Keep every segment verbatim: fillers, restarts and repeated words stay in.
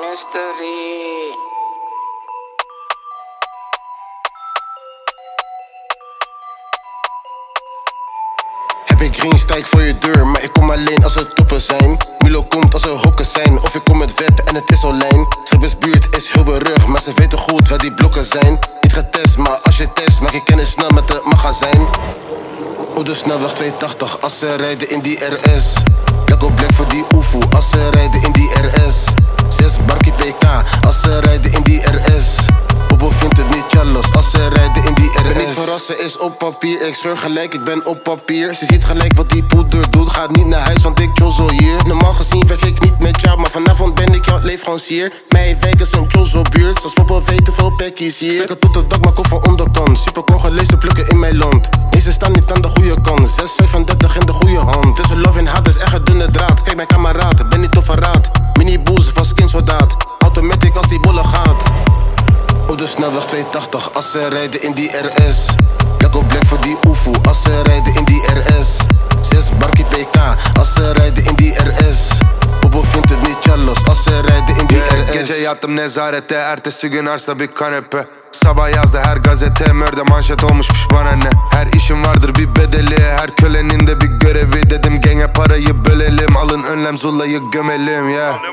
mystery. Heb ik green, sta ik voor je deur, maar ik kom alleen als er toppen zijn. Milo komt als er hokken zijn, of ik kom met web en het is online. Schippersbuurt is heel berug, maar ze weten goed waar die blokken zijn. Niet getest, maar als je test, maak je kennis snel met het magazijn. Oh, de snelweg tweehonderdtachtig, als ze rijden in die R S. Black op black voor die oefoe, als ze rijden in die R S. Zes barkie P K, als ze rijden in die R S. Bobo vindt het niet chalos, als ze rijden in die R S. Ben niet verrassen, is op papier, ik scheur gelijk, ik ben op papier. Ze ziet gelijk wat die poeder doet, gaat niet naar huis, want ik chozo hier. Normaal gezien werk ik niet met jou, maar vanavond ben ik jouw leverancier. Mijn wijk is een chozo buurt, zoals Bobo weten veel pekkies hier. Stekken tot het dak, maar koffer onderkant. Super Congolees te plukken in mijn land. Nee, ze staan niet aan de goede kant. zes vijfendertig in de goede hand. Tussen love en haat is echt een dunne draad. Kijk mijn kameraad, ben niet op verraad. Mini boos van skinsoldaat. Automatic als die bolle gaat. Oh, de snelweg tweehonderdtachtig, als ze rijden in die R S. Black op black voor die oefoe, als ze rijden in die R S. Zes barkie P K, als ze rijden in die R S. Bobo vindt het niet chalos, als ze rijden in die R S. Gece yattım nezarette, ertesi gün arsa bir kanepe. Sabah yazdı her gazete, mörde manşet olmuşmuş bana ne. Her işin vardır bir bedeli, her kölenin de bir görevi. Dedim genge parayı bölelim, alın önlem zullayı gömelim ya. Yeah.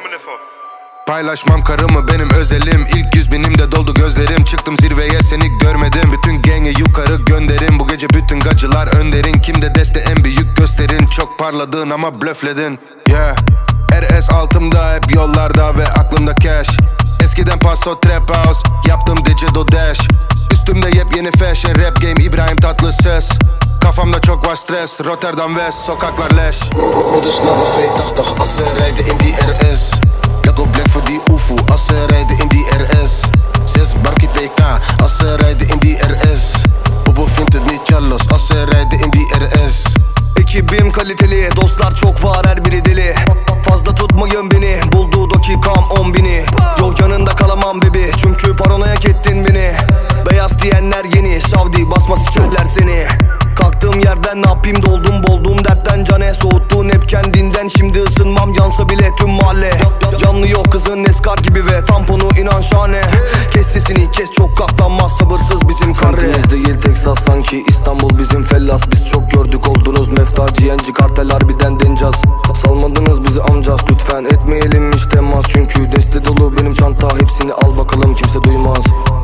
Paylaşmam karımı benim özelim. İlk yüz binimde doldu gözlerim. Çıktım zirveye seni görmedim. Bütün genge yukarı gönderin. Bu gece bütün gacılar önderin. Kimde deste en büyük gösterin. Çok parladın ama blöfledin. Yeah. R S altımda hep yollarda ve aklımda cash. Eskiden paso trap house, yaptım digital dash. Üstümde yepyeni fashion, rap game İbrahim Tatlıses. Kafamda çok var stres, Rotterdam West, sokaklar leş. Oh, de snelweg tweehonderdtachtig, als ze rijden in die R S. Black op black voor die oefoe, als ze rijden in die R S. Zes barkie P K, als ze rijden in die R S. Bobo vindt het niet chalos, als ze rijden in die R S. Ekibim kaliteli, dostlar çok var, her biri deli. Fazla tutmayın beni, bulduğu dakikam on bini. Yok yanında kalamam bebi, çünkü paranoyak ettin beni. Beyaz diyenler yeni, Şavdi basma sikerler seni. Kalktığım yerden ne yapayım, doldum boldum dertten cane. Soğuttun hep kendinden, şimdi ısınmam yansa bile tüm mahalle. Yanlıyor kızın eskar gibi ve tamponu inan şahane. Kes sesini kes, çok katlanmaz sabırsız bizim karre. Sentiniz değil Texas sanki, İstanbul bizim fellas. Biz çok gördük oldunuz mefta, G N G kartel harbiden dencaz. Salmadınız bizi amcaz, lütfen etmeyelim hiç temas. Çünkü deste dolu benim çanta, hepsini al bakalım kimse duymaz.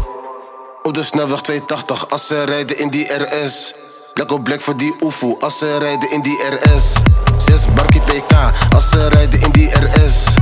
Oh, de snelweg tweehonderdtachtig, als ze rijden in die R S. Black op black voor die oefoe, als ze rijden in die R S. Zes barkie P K, als ze rijden in die R S.